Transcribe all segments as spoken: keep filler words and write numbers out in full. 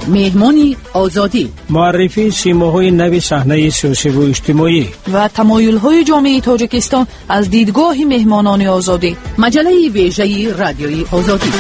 مهمانی آزادی، معرفی سیماهای نو صحنه سیاسی و اجتماعی و تمایل‌های جامعه تاجیکستان از دیدگاه مهمانان آزادی. مجله ویژه رادیوی آزادی.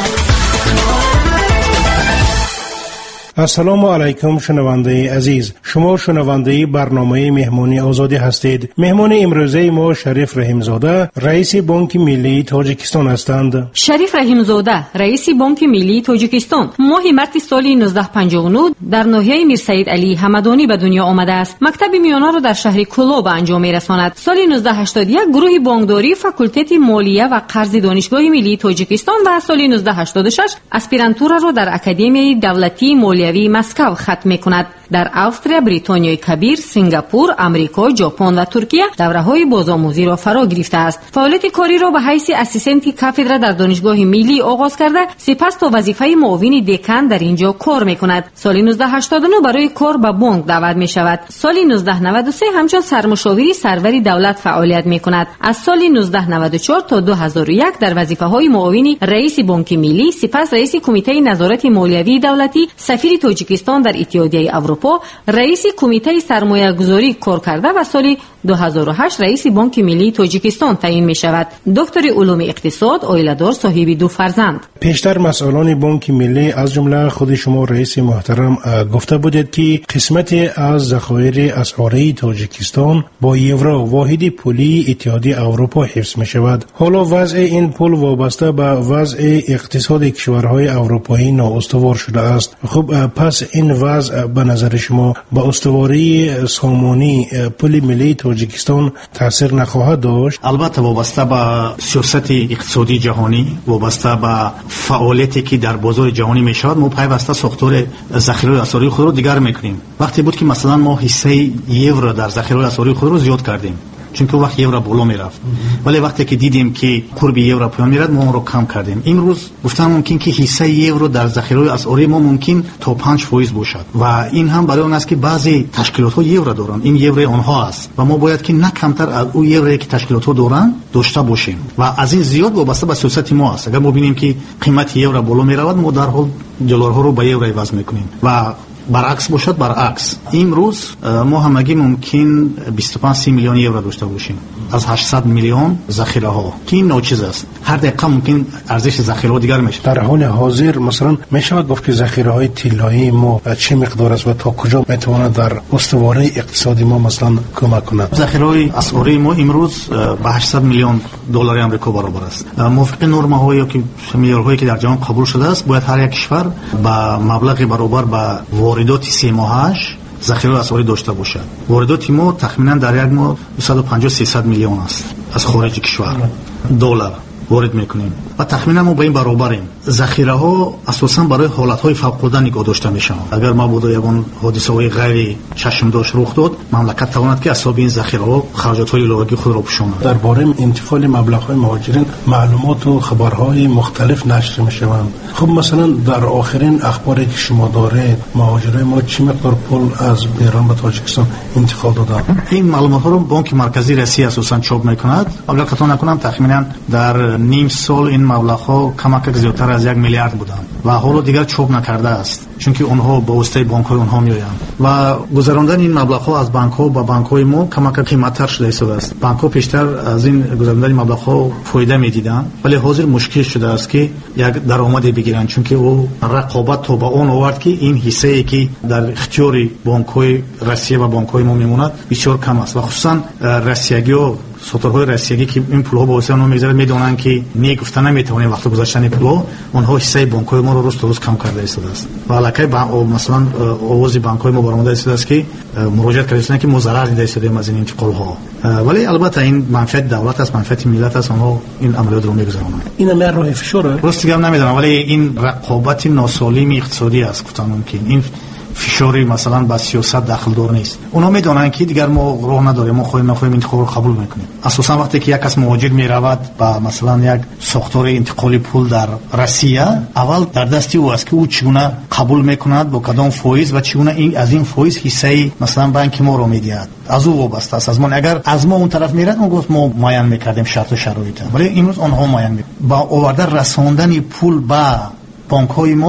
السلام علیکم شنونده عزیز، شما شنونده برنامه مهمانی آزادی هستید. مهمان امروزه ما شریف رحیمزاده، رئیس بانک ملی تاجیکستان هستند. شریف رحیمزاده، رئیس بانک ملی تاجیکستان، ماه مارس سال نوزده پنجاه و نه در ناحیه میرسید علی حمدانی به دنیا آمده است. مکتب میانه را در شهر کلو به انجام میرساند. سال نوزده هشتاد و یک گروه بانکداری فاکولته مالیه و قرض دانشگاه ملی تاجیکستان و سال نوزده هشتاد و شش اسپیرانتورا را در اکادمی دولتی مالیوی مسکو ختم می‌کند. در استرالیا، بریتانیای کبیر، سنگاپور، آمریکا، ژاپن و ترکیه دوره‌های بازآموزی را فرا گرفته است. فعالیت کاری را به حیث اسیستنت کافدرا در دانشگاه ملی آغاز کرده، سپس تا وظیفه معاون دکان در اینجا کار می‌کند. سال نوزده هشتاد و نه برای کار به بانک دعوت می‌شود. سال نوزده نود و سه همچون سرمشاوری سرور دولت فعالیت می‌کند. از سال نوزده نود و چهار تا دو هزار و یک در وظیفه‌های معاون رئیس بانک ملی، سپس رئیس کمیته نظارت مالیوی دولتی، سفیر تاجیکستان در اتحادیه اروپا، رئیس کمیته سرمایه‌گذاری کار کرده و سال دو هزار و هشت رئیس بانک ملی تاجیکستان تعیین می شود. دکتر علوم اقتصاد، عائله‌دار، صاحب دو فرزند. پیشتر مسئولان بانک ملی از جمله خود شما رئیس محترم گفته بودید که قسمت از ذخایر اسعاری تاجیکستان با یورو واحد پولی اتحادیه اروپا حفظ می شود. حالا وضع این پول وابسته به وضع اقتصاد کشورهای اروپایی نااستوار شده است. خب پس این وضع به نظر شما با استواری سامانی پول ملی تاجیکستان تاثیر نخواهد داشت؟ البته وابسته به سیاست اقتصادی جهانی، وابسته به فعالیتی که در بازار جهانی میشود، ما پیوسته ساختار ذخیره اسعاری خود رو دیگر میکنیم. وقتی بود که مثلا ما حصه یورو در ذخیره اسعاری خود رو زیاد کردیم، چون که وقت یورو بالا میرفت، ولی وقتی که دیدیم که قرب یورو پایین میرد ما اون رو کم کردیم. امروز گفتم ممکن که حصه یورو در ذخیره اسعاری ما ممکن تا پنج درصد باشد و این هم برای اون است که بعضی تشکیلات ها یورو دارن، این یورو آنها است و ما باید که نه کمتر از اون یورویی که تشکیلات ها دارن داشته باشیم و از این زیاد وابسته به سیاست ما است. اگر ما ببینیم که قیمت یورو بالا میرود، ما در حال دلارها رو به یورو عوض میکنیم و برعکس باشد برعکس. امروز ما همگی ممکن بیست و پنج سی میلیون یورو داشته باشیم از هشتصد میلیون ذخیره ها که این ناچیز است. هر دقیقه ممکن ارزش ذخیره ها دیگر میشه. در حال حاضر مثلا میشه گفت که ذخیره های طلایی ما چه مقدار است و تا کجا میتواند در استواری اقتصادی ما مثلا کمک کند؟ ذخیره های اسعاری ما امروز به هشتصد میلیون دلار آمریکا برابر است. موافق نرم های یا که معیارهایی که در جهان قبول شده است، باید هر یک کشور با مبلغ برابر به واردات سه ماهش ذخیره اسعاری داشته باشد. واردات ما تخمینا در یک ماه دویست و پنجاه سیصد میلیون است از خارج کشور دلار وارد میکنیم و تخمینا ما با این برابریم. ذخیره ها اساسا برای حالت های فوق العاده نگاه داشته میشن. اگر ما بود یگان حادثه های غیر چشم داشت رخ داد، مملکت تواند که حساب این ذخیره ها خرجات های لازم خود را پوشاند. درباره انتقال مبلغ های مهاجرین معلومات و خبرهای مختلف نشر میشوند. خب مثلا در آخرین اخباری که شما دارید، مهاجرای ما چه مقدار پول از ایران به تاجیکستان انتقال دادند؟ این معلومات ها رو بانک مرکزی روسیه اساسا چاپ میکند. اگر خطا نکنم تخمینا در نیم سال این مبلغ ها کمک زیادتر از یک میلیارد بودند و حالا دیگر چاپ نکرده است، چون که اونها با واسطه بانک های اونها میآیند و گذراندن این مبلغ ها از بانک ها به بانک های ما کمک قیمت‌تر شده است. بانک ها پیشتر از این گذراندن مبلغ ها فایده میدیدند، ولی حاضر مشکل شده است که یک درآمد بگیرند، چون که او رقابت تو با اون آورد که این حصه ای که در اختیار بانک های روسیه و بانک های ما میموند بسیار کم است و خصوصا روسیگی ها سوترهای روسیگی که این پول‌ها با واسه اونها میگذره میدونن که نگفتن نمیتونن وقت گذاشتن پول‌ها، اونها حصه بانک‌های ما رو روز روز کم کرده است و علاقه با مثلا آواز بانک‌های ما برآمده است که مراجعه کردن که مضرر دیده است از این انتقال‌ها، ولی البته این منفعت دولت است، منفعت ملت است، اونها این عملیات رو میگذرونن. این هم راه فشاره راست میگم نمیدونم، ولی این رقابت ناسالم اقتصادی است گفتم ممکن این فشاری مثلا با سیاست داخل دار نیست. اونا میدونن که دیگر ما راه نداریم، ما خواهیم نخواهیم انتخاب رو قبول میکنیم. اساسا وقتی که یک کس مهاجر میرود با مثلا یک ساختار انتقال پول در روسیه، اول در دستی او است که او چگونه قبول میکند با کدام فایز و چگونه این از این فایز حصه مثلا بانک ما رو میدهد. از او وابسته است. از ما اگر از ما اون طرف میرد ما گفت ما معین میکردیم شرط و شرایط، ولی امروز آنها معین میکنند. با آوردن رساندن پول با بانک های ما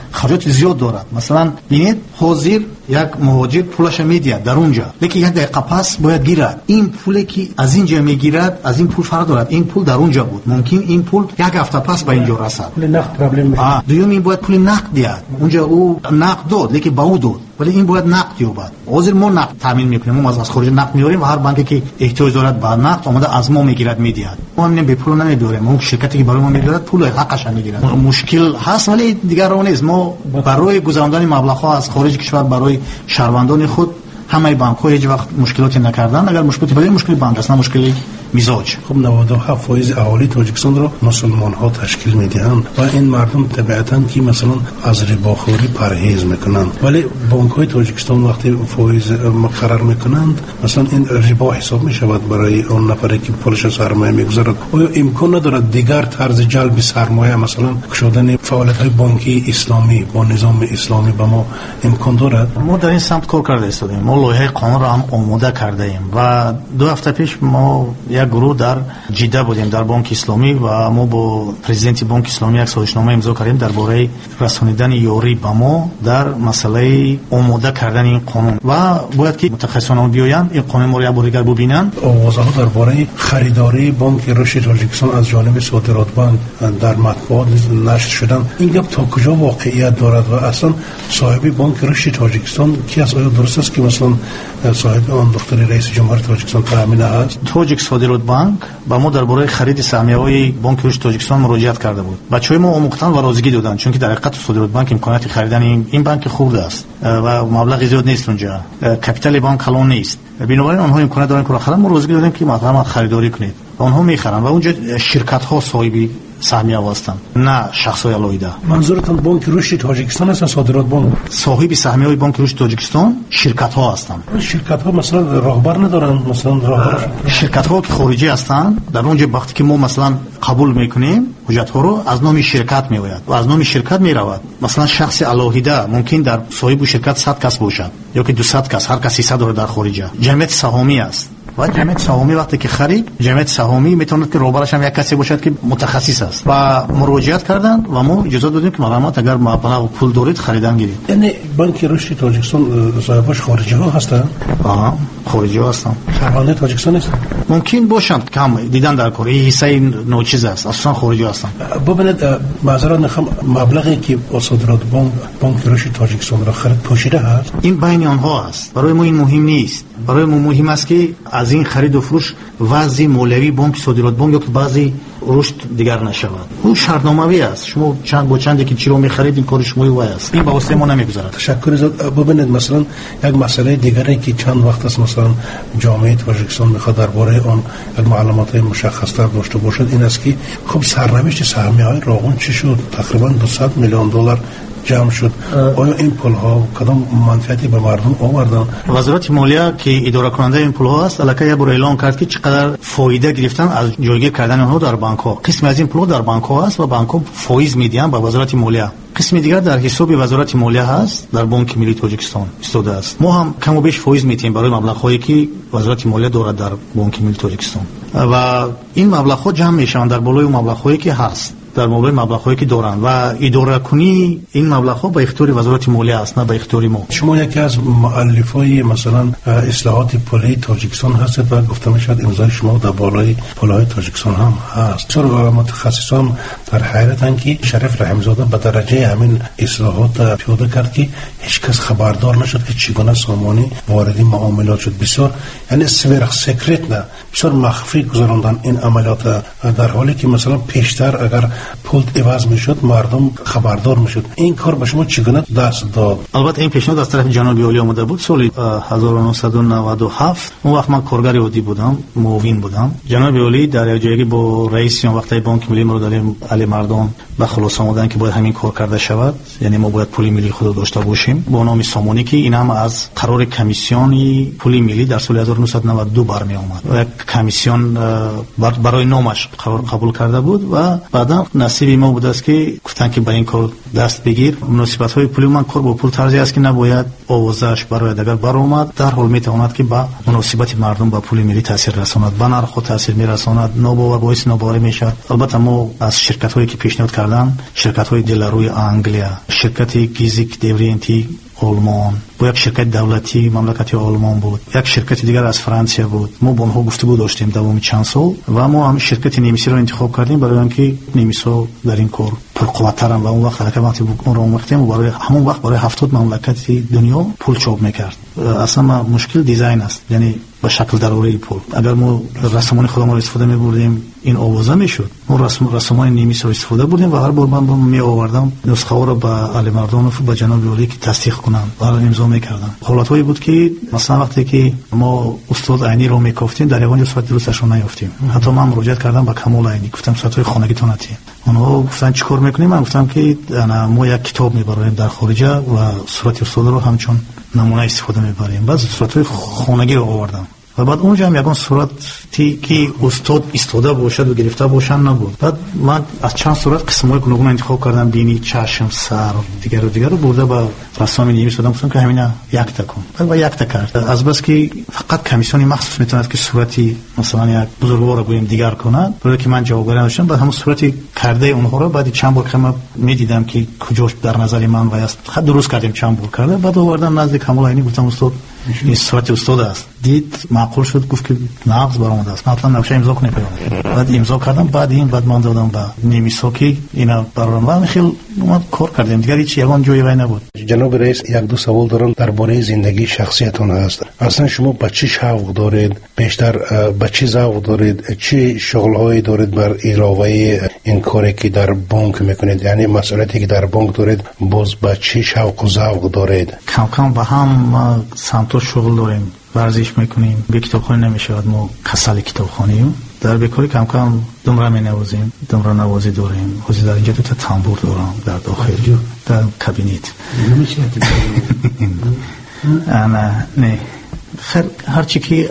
خرجات زیاد دارد. مثلا ببینید حاضر یک مهاجر پولش میدهد در اونجا، لیکن یک دقیقه پس باید گیرد. این پولی که از اینجا میگیرد از این پول فرق دارد. این پول در اونجا بود، ممکن این پول یک هفته پس به اینجا رسد. پول نقد پرابلم میشه. دوم این باید پول نقد دهد. اونجا او نقد داد لیکن با او داد، ولی این باید نقد یابد. حاضر ما نقد تامین میکنیم، ما از خارج نقد میاریم و هر بانکی که احتیاج دارد به نقد آماده از ما میگیرد میدهد. ما همین به پول نمیداریم، اون شرکتی که برای ما میگیرد پول حقش میگیرد. مشکل هست ولی دیگر راه نیست. ما برای گذراندن مبلغ‌ها از خارج کشور برای شهروندان خود همه بانک‌ها هیچ وقت مشکلاتی نکردن. اگر مشکلی بله مشکل بانک است، نه مشکلی میزاج. خب نود و هفت فایز اهالی تاجیکستان را مسلمان ها تشکیل میدهند و این مردم طبیعتاً که مثلا از رباخوری پرهیز میکنند، ولی بانک های تاجیکستان وقتی فایز مقرر میکنند مثلا این ربا حساب میشود برای اون نفری که پولش سرمایه میگذارد. آیا امکان ندارد دیگر طرز جلب سرمایه مثلا گشودن فعالیت های بانکی اسلامی با نظام اسلامی به ما امکان دارد؟ ما در این سمت کار کرده استادیم. ما لایحه قانون را هم آماده کرده ایم و دو هفته پیش ما یک گروه در جده بودیم در بانک اسلامی و ما با پرزیدنت بانک اسلامی یک سازشنامه امضا کردیم درباره رسانیدن یاری به ما در مسئله آماده کردن این قانون و باید که متخصصان بیایند این قانون ما را یک بار دیگر ببینند. آوازها درباره خریداری بانک رشد تاجیکستان از جانب صادرات بانک در مطبوعات نشر شدن، این گپ تا کجا واقعیت دارد و اصلا صاحب بانک رشد تاجیکستان کی است؟ آیا درست است که مثلا صاحب آن دختر رئیس جمهور تاجیکستان تامین است؟ تاجیک صادرات بانک با ما درباره خرید سهمیه‌های بانک رشد تاجیکستان مراجعت کرده بود. بچه‌های ما آموختن و رازیگی دادن، چون که در حقیقت صادرات بانک امکانات خریدن این, این بانک خوب است و مبلغ زیاد نیست، اونجا کپیتال بانک کلان نیست، بنابراین آنها امکانات دارن که خرید. ما رازیگی دادیم که مثلا خریداری کنید و آنها میخرن و اونجا شرکت‌ها صاحب سهمیه هستند، نه شخصای علایده. منظورتون بانک رشد تاجیکستان است؟ صادرات بانک صاحب سهمیه‌های بانک رشد تاجیکستان شرکت‌ها هستند. شرکت‌ها مثلا راهبر ندارند؟ مثلا راهبر شرکت‌ها که خارجی هستند در اونجا وقتی که ما مثلا قبول میکنیم حجت‌ها رو از نام شرکت میآید و از نام شرکت میرود. مثلا شخص علایده ممکن در صاحب شرکت صد کس باشد یا که دویست کس، هر کسی صد داره در خارج. جمعیت سهامی است و جمعیت سهامی وقتی که خرید جمعیت سهامی میتواند که روبرش هم یک کسی باشد که متخصص است و مراجعت کردند و ما اجازه دادیم که معلومات اگر مبلغ پول دارید خریدن گیرید. یعنی بانک رشد تاجیکستان صاحبش خارجی ها هستند؟ آها خارجی ها هستند. شهروندان تاجیکستان نیستند؟ ممکن باشند، کم دیدن در کار این حصه نوچیز است، اصلا خارجی هستند. ببینید معذرت میخوام، مبلغی که صادرات بانک بانک رشد تاجیکستان را خرید پوشیده هست؟ این بین آنها است. برای ما این مهم نیست. برای ما مهم است که از این خرید و فروش وضع مولوی بانک صادرات بانک یا که بعضی رشد دیگر نشود. اون شرطنامه‌ای است. شما چند با چندی که چی رو می‌خرید این کار شما وای است. این با واسه ما نمی‌گذرد. تشکر از ببینید مثلا یک مسئله دیگری که چند وقت است مثلا جامعه تاجیکستان می‌خواد درباره آن یک معلومات مشخص‌تر داشته باشد، این است که خب سرنوشت سهمیه‌های راغون چی شد؟ تقریبا دویست میلیون دلار جمع شد. آیا این پول‌ها کدام منفعتی به مردم آوردن؟ وزارت مالیه که اداره کننده این پول‌ها است الکی یه بار اعلام کرد که چقدر فایده گرفتن از جایگیر کردن آنها در بانک‌ها. قسم از این پول‌ها در بانک‌ها است و بانک‌ها فایز میدن به وزارت مالیه. قسم دیگر در حساب وزارت مالیه هست در بانک ملی تاجیکستان استوده است. ما هم کم و بیش فایز میتیم برای مبلغ‌هایی که وزارت مالیه دارد در بانک ملی تاجیکستان و این مبلغ‌ها جمع میشوند در بالای مبلغ‌هایی که هست در مورد مبلغ‌هایی که دارن و اداره کنی این مبلغ‌ها به اختیار وزارت مالیه است، نه به اختیار ما. شما یکی از مؤلفای مثلا اصلاحات پولی تاجیکستان هستید و گفته میشد امضای شما در بالای پول‌های تاجیکستان هم هست. چرا متخصصان در حیرتن که شریف رحمزاده به درجه همین اصلاحات پیاده کرد که هیچ کس خبردار نشد که چگونه سامانی وارد معاملات شد. بسیار یعنی سویرخ سکرت نه بسیار مخفی گذراندن این عملیات، در حالی که مثلا پیشتر اگر پول عوض میشد مردم خبردار میشد. این کار به شما چگونه دست داد؟ البته این پیشنهاد از طرف جناب عالی آمده بود سال هزار و نهصد و نود و هفت. اون وقت من کارگر عادی بودم، معاون بودم. جناب عالی در یک جایی با رئیس وقتی بانک ملی مراد علی مردان به خلاص آمدن که باید همین کار کرده شود، یعنی ما باید پول ملی خود داشته باشیم با نام سامانی که این هم از قرار کمیسیونی پول ملی در سال هزار و نهصد و نود و دو برمی آمد و یک کمیسیون برای نامش قرار قبول کرده بود و بعدا نصیب ما بود است که گفتن که با این کار دست بگیر. مناسبت های پولی من کار با پول طرزی است که نباید آوازش برای اگر بر اومد در حال میتواند که با مناسبت مردم با پول ملی تاثیر رساند، با نرخ خود تاثیر میرساند، نوباور باعث نوباوری میشد. البته ما از شرکت هایی که پیشنهاد کردن، شرکت های دلاروی انگلیا، شرکت گیزیک دیورینتی آلمان، با یک شرکت دولتی مملکت آلمان بود، یک شرکت دیگر از فرانسه بود. ما با اونها گفتگو داشتیم دوام چند سال و ما هم شرکت نیمیسی رو انتخاب کردیم برای اینکه نیمیسا در این کار پرقوت‌ترن و اون وقت حرکت وقتی اون رو آموختیم برای همون وقت برای هفتاد مملکت دنیا پول چاپ میکرد. اصلا مشکل دیزاین است، یعنی به شکل ضروری پول. اگر ما رسومان خودمون رو استفاده می‌بردیم این آوازه میشد. ما رسم رسومان نیمیسی رو استفاده بردیم و هر بار من می آوردم نسخه ها رو به علی مردانوف و به جناب علی که تصدیق کنن برای امضا میکردن. حالتایی بود که مثلا وقتی که ما استاد عینی رو میگفتیم در یوان صورت درستش رو نیافتیم. حتی من مراجعه کردم به کمال عینی، گفتم صورتای خانگیتون اتی. اونها گفتن چیکار میکنیم؟ من گفتم که انا ما یک کتاب میبریم در خارجه و صورت استاد رو همچون نمونه استفاده میبریم. بعضی صورتای خانگی رو آوردم و بعد اونجا هم یکان صورتی که استاد استفاده باشد و گرفته باشن نبود. بعد من از چند صورت قسمای گوناگون انتخاب کردم، بینی، چشم، سر دیگر و دیگر رو برده با رسام نیمی شدم، گفتم که همینا یک تا کن. بعد با یک تا کرد. از بس که فقط کمیسیونی مخصوص میتواند که صورتی مثلا یک بزرگوار رو بگیم دیگر کنه، برای که من جوابگویی نداشتم. بعد همون صورتی کرده اونها رو بعد چند بار که من میدیدم که کجاش در نظر من وایست خط درست کردیم، چند بار کرده. بعد آوردم نزد کمال عینی، گفتم استاد این صورت استاد است. دید معقول شد، گفت که نقض برآمده است، مثلا نقشه امضا کنه پیدا. بعد امضا کردم، بعد این بعد من دادم به نیمیسا که اینا برام خیلی ما کار کردیم دیگه، هیچ یگان جایی وای نبود. جناب رئیس، یک دو سوال دارم درباره زندگی شخصیتون هست. اصلا شما به چی شوق دارید؟ بیشتر به چی ذوق دارید؟ چه شغل‌هایی دارید بر علاوه این کاری که در بانک میکنید؟ یعنی مسئولیتی که در بانک دارید باز به چی شوق و ذوق دارید؟ کم کم به هم سمت شغل داریم، ورزش میکنیم، به کتابخانه نمیشود، ما کسل کتابخانه‌ایم. در بیکاری کم کم دمره می نوازیم، دمره نوازی داریم. خودی در اینجا دو تا تنبور دارم در داخل در کابینت. انا نه خیر هر چی که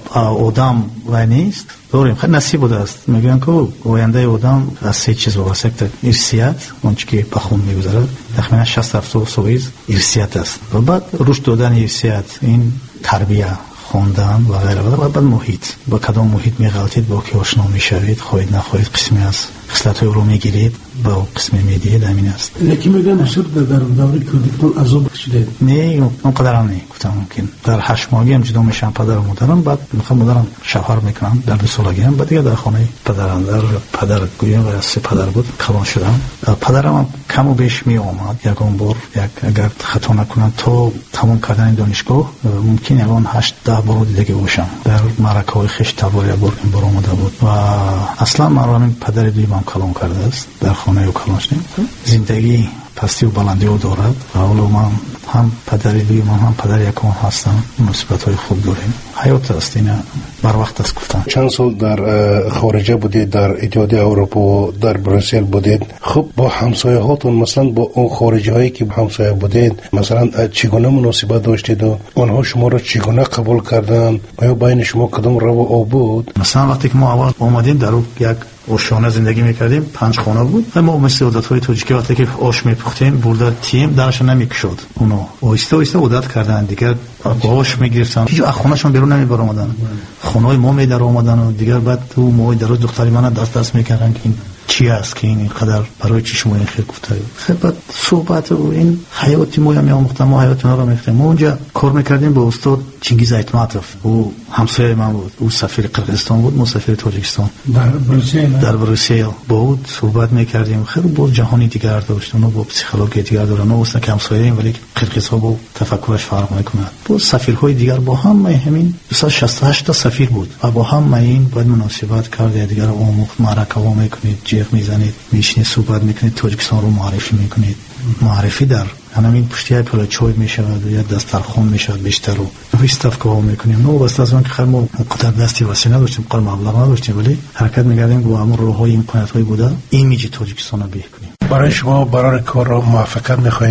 آدم و نیست داریم. خیلی نصیب بوده است. میگن که آینده آدم از سه چیز وابسته است: ارثیت، اون چیزی که به خون میگذرد، تقریبا شصت هفتاد فیصد ارثیت است، و بعد رشد دادن ارثیت، این تربیت، خواندن و غیره، و بعد محیط. با کدام محیط میغلطید با کی آشنا میشوید، خواهید نخواهید قسمی از خصلت‌های رو میگیرید با قسمی میدید، همین است. لیکن میگن مصر در دوره کودتان عذاب کشیدید؟ نه اونقدر هم نه، گفتم ممکن در هشت ماهگی هم جدا میشم پدر و مادرم، بعد میخوام مادرم شوهر میکنم در دو سالگی هم، بعد دیگه در خانه پدرم در پدر گویم و سه پدر بود کلان شدم. پدرم هم کم و بیش می آمد، یکم بار یک اگر خطا نکنم تا تمام کردن دانشگاه ممکن یکم هشت ده بار دیگه باشم. در معرکه‌های خشت تبار یک بار این بار آمده بود و اصلا من رو همین پدر دویم کلان کرده است، در خانه او کلان شدیم. زندگی پستی و بلندی او دارد و اولو من هم پدر دویم هم پدر یکم هستم، مناسبت‌های خوب داریم. حیات است، این بر وقت است گفتم. چند سال در خارجه بودید، در اتحادیه اروپا، در بروسل بودید. خب با همسایه هاتون مثلا با اون خارجی هایی که همسایه بودید مثلا چگونه مناسبت داشتید و آنها شما را چگونه قبول کردن؟ آیا بین شما کدام رو و آب بود؟ مثلا وقتی که ما اول اومدیم در یک اوشانه زندگی میکردیم، پنج خانه بود و ما مثل عادت‌های تاجیکی وقتی که آش میپختیم برده تیم درش نمیکشود، اونو آیسته آیسته عادت کردن دیگه، آش میگرفتن، هیچ از خونه‌شون بیرون نمیبر اومدن، خونه‌های ما میدر اومدن و دیگه بعد تو موهای دراز دختری من دست دست میکردن که این چی است که این قدر برای چی شما این خیلی گفته. خیلی بعد صحبت و این حیاتی ما هم آموختم، ما حیاتی ما رو می‌خوایم. ما اونجا کار میکردیم با استاد چنگیز ایتماتوف، او همسایه من بود، او سفیر قرقیزستان بود، ما سفیر تاجیکستان در بروسل در بروسل بود، صحبت میکردیم. خیلی با جهانی دیگر داشت، اونها با پسیکولوژی دیگر دارن، ما اصلا که همسایه‌ایم ولی قرقیزها با تفکرش فرق میکنه. با سفیرهای دیگر با هم همین دویست و شصت و هشت تا سفیر بود و با هم این باید مناسبت کرد، دیگر آموخت، معرکه وا میکنید، جیغ میزنید، میشینید صحبت میکنید، تاجیکستان رو معرفی میکنید. معرفی در همین پشتی پل چای میشود و یا دسترخوان میشود بیشتر رو استفاده میکنیم. نو واسه از اون که خیلی ما قدر دستی واسه نداشتیم، قال مبلغ نداشتیم، ولی حرکت میکردیم با همون راههای امکانات های بوده ایمیج تاجیکستان رو بهکنیم. برای شما برای کار را موفقیت میخوایم.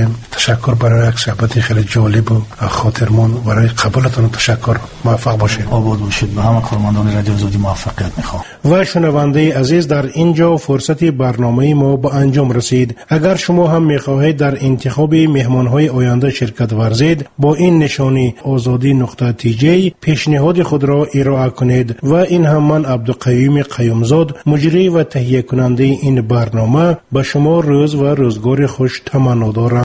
تشکر برای یک صحبت خیلی جالب و خاطرمون. برای قبولتون تشکر. موفق باشید. آباد باشید. به همه کارمندان رادیو آزادی موفقیت میخوام. و شنونده عزیز، در اینجا فرصت برنامه ما به انجام رسید. اگر شما هم میخواهید در انتخاب مهمانهای آینده شرکت ورزید، با این نشانی آزادی نقطه تی جی پیشنهاد خود را ارائه کنید. و این هم من عبدالقیوم قیومزاد، مجری و تهیه کننده این برنامه، به شما روز و روزگار خوش تمنا دارم.